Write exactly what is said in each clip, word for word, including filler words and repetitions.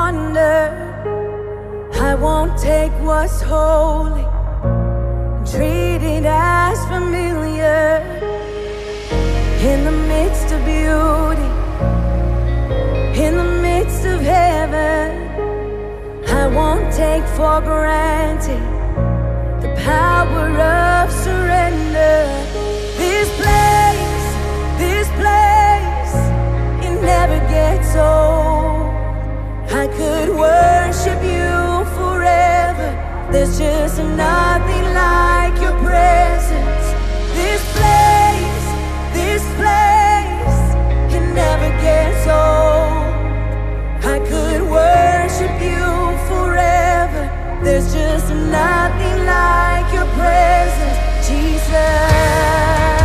wonder. I won't take what's holy and treat it as familiar. In the midst of beauty, in the midst of heaven, I won't take for granted the power of surrender. This place, this place, it never gets old. I could worship you forever. There's just nothing like your presence. This place, this place, it never gets old. I could worship you forever. There's just nothing like your presence, Jesus,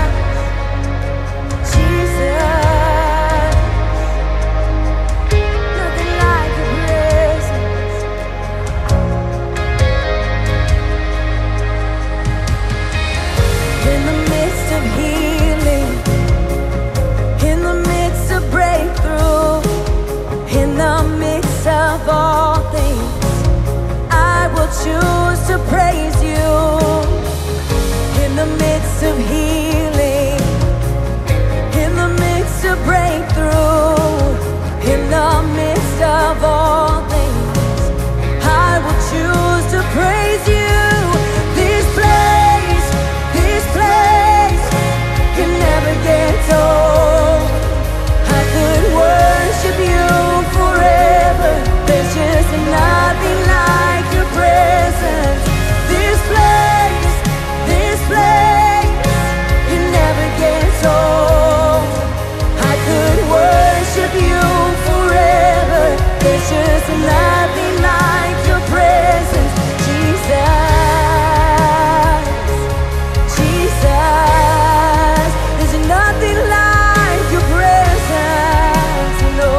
Jesus. Nothing like your presence. In the midst of healing, in the midst of breakthrough, in the midst of all things, I will choose to praise you. In the midst of healing, in the midst of breakthrough, in the midst of all things, I will choose to praise you. This place, this place, it never gets old. I could worship you forever. There's just nothing like your presence. This place, this place, it never gets old. I could worship you forever. There's just nothing like your presence, Jesus, Jesus. There's nothing like your presence, no.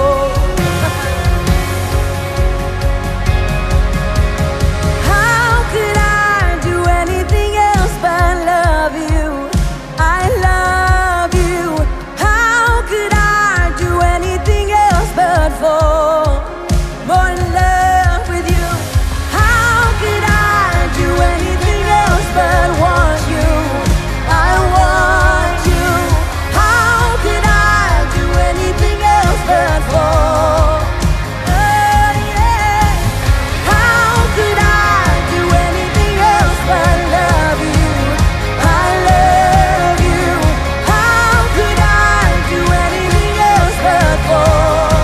How could I do anything else but love you? I love you. How could I do anything else but fall more in love with you? How could I do anything else but want you? I want you. How could I do anything else but fall? Oh yeah. How could I do anything else but love you? I love you. How could I do anything else but fall?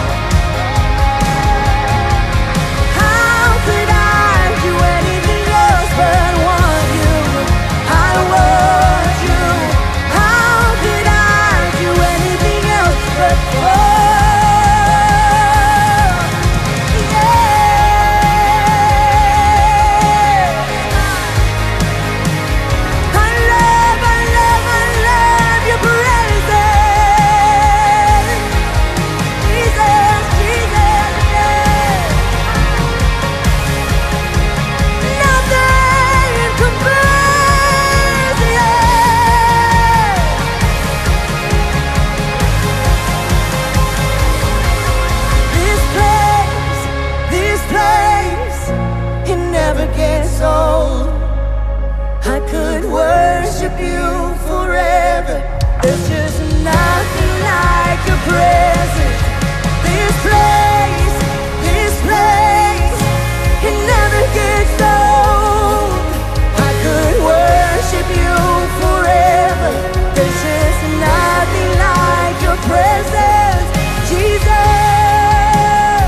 How could I do anything else but want you? I want you. How could I do anything else but fall? I love, I love, I love your presence. Jesus, Jesus, yeah. Nothing compares, yeah. This place, this place, it never gets old. I could worship you forever. There's just nothing like your presence. This place, this place, it never gets old. I could worship you forever. There's just nothing like your presence, Jesus,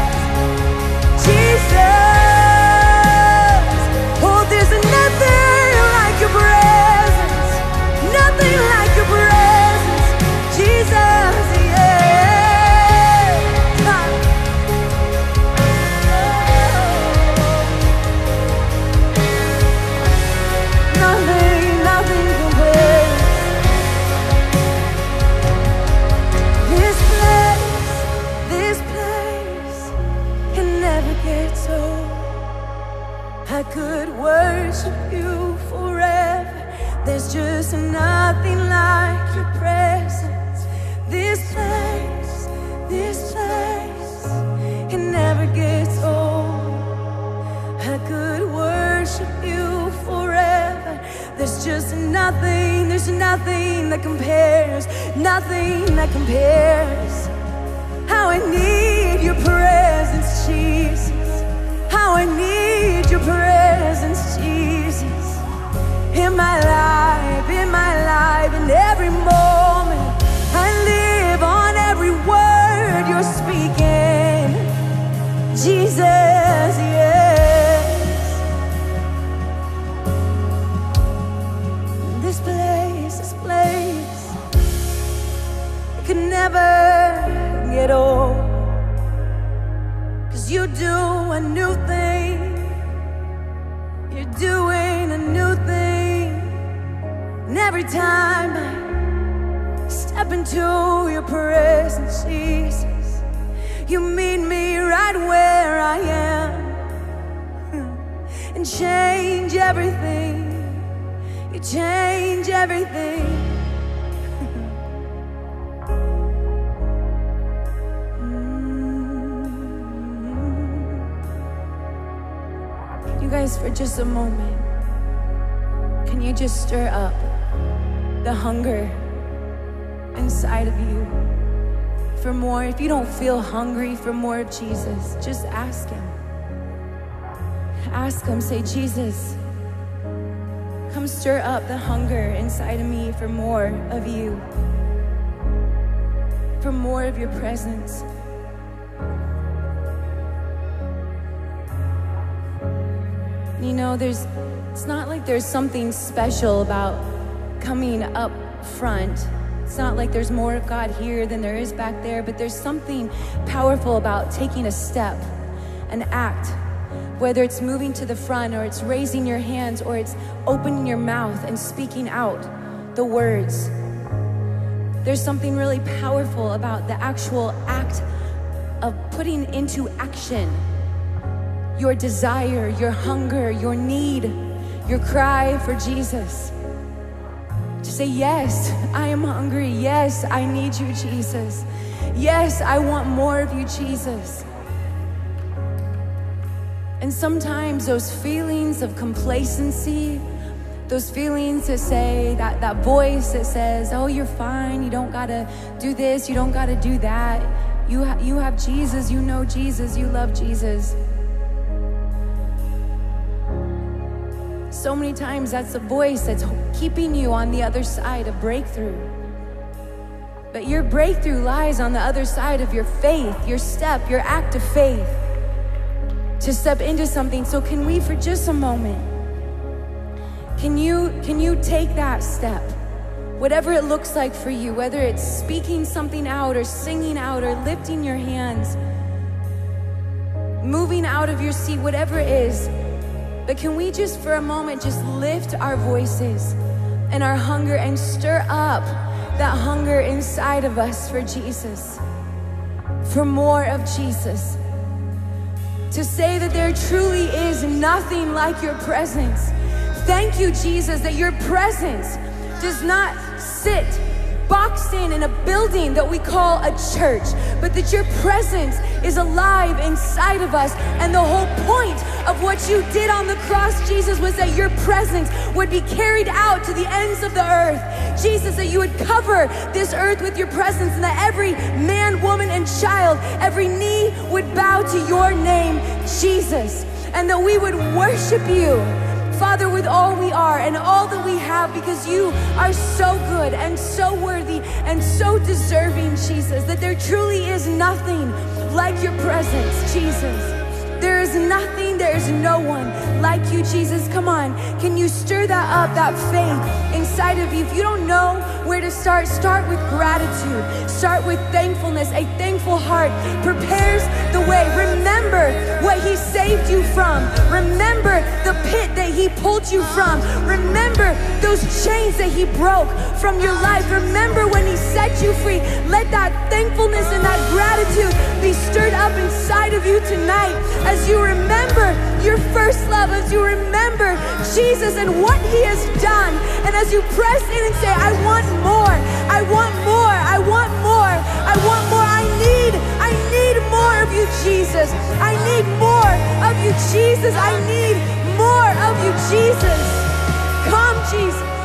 Jesus. Oh, there's nothing like your presence, nothing like your presence, Jesus, yeah. Nothing, nothing compares. This place, this place, it never gets old. I could worship you forever. There's just nothing like your presence. This place, this place, it never gets There's just nothing, there's nothing that compares, nothing that compares. How I need your presence, Jesus. How I need your presence, Jesus. In my life, in my life, in every moment, I live on every word you're speaking, Jesus, yes. This place, this place, it could never get old, 'cause you do a new thing, you're doing a new thing, and every time I step into your presence, Jesus, you meet me right where I am and change everything. You change everything. You guys, for just a moment, can you just stir up the hunger inside of you for more? If you don't feel hungry for more of Jesus, just ask him. Ask him, say, Jesus, come stir up the hunger inside of me for more of you, for more of your presence. You know, there's, it's not like there's something special about coming up front. It's not like there's more of God here than there is back there, but there's something powerful about taking a step, an act, whether it's moving to the front or it's raising your hands or it's opening your mouth and speaking out the words. There's something really powerful about the actual act of putting into action your desire, your hunger, your need, your cry for Jesus. To say, yes, I am hungry. Yes, I need you, Jesus. Yes, I want more of you, Jesus. And sometimes those feelings of complacency, those feelings that say, that, that voice that says, oh, you're fine, you don't gotta do this, you don't gotta do that. You, ha you have Jesus, you know Jesus, you love Jesus. So many times that's the voice that's keeping you on the other side of breakthrough. But your breakthrough lies on the other side of your faith, your step, your act of faith to step into something. So can we, for just a moment, can you, can you take that step? Whatever it looks like for you, whether it's speaking something out or singing out or lifting your hands, moving out of your seat, whatever it is. But can we just for a moment just lift our voices and our hunger and stir up that hunger inside of us for Jesus, for more of Jesus, to say that there truly is nothing like your presence. Thank you, Jesus, that your presence does not sit boxed in in a building that we call a church, but that your presence is alive inside of us. And the whole point of what you did on the cross, Jesus, was that your presence would be carried out to the ends of the earth. Jesus, that you would cover this earth with your presence, and that every man, woman, and child, every knee would bow to your name, Jesus, and that we would worship you, Father, with all we are and all that we have, because you are so good and so worthy and so deserving, Jesus, that there truly is nothing like your presence, Jesus. There is nothing, there is no one like you, Jesus. Come on, can you stir that up, that faith inside of you? If you don't know where to start, start with gratitude. Start with thankfulness. A thankful heart prepares the way. Remember what he saved you from. Remember the pit that he pulled you from. Remember those chains that he broke from your life. Remember when he set you free. Let that thankfulness and that gratitude be stirred up inside of you tonight, as you remember your first love, as you remember Jesus and what he has done, and as you press in and say, I want more, I want more, I want more, I want more, I need, I need more of you, Jesus. I need more of you, Jesus. I need more of you, Jesus. Come, Jesus.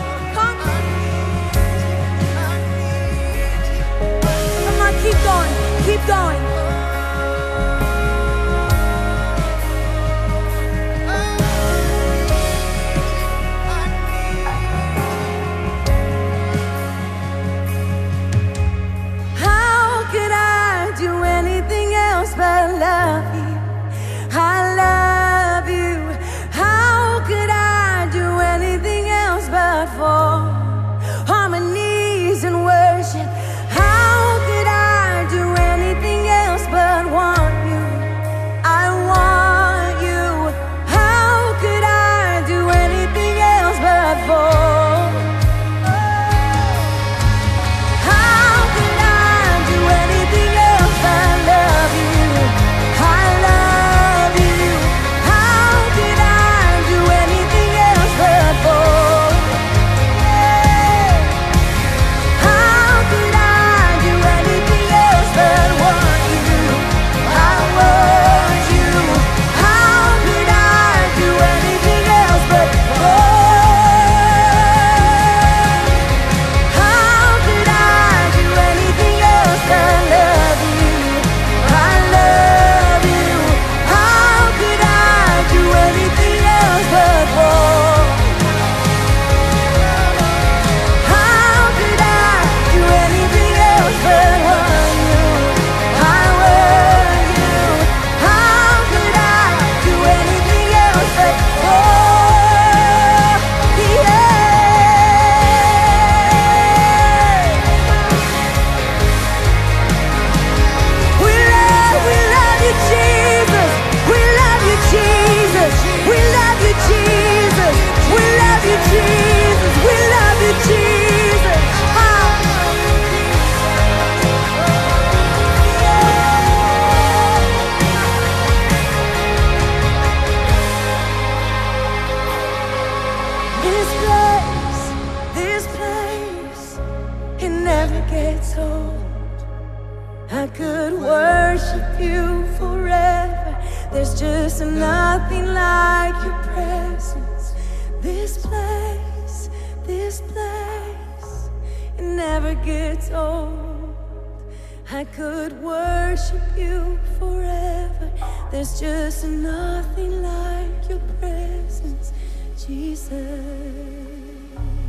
never gets old. I could worship you forever. There's just nothing like your presence. This place, this place, it never gets old. I could worship you forever. There's just nothing like your presence, Jesus.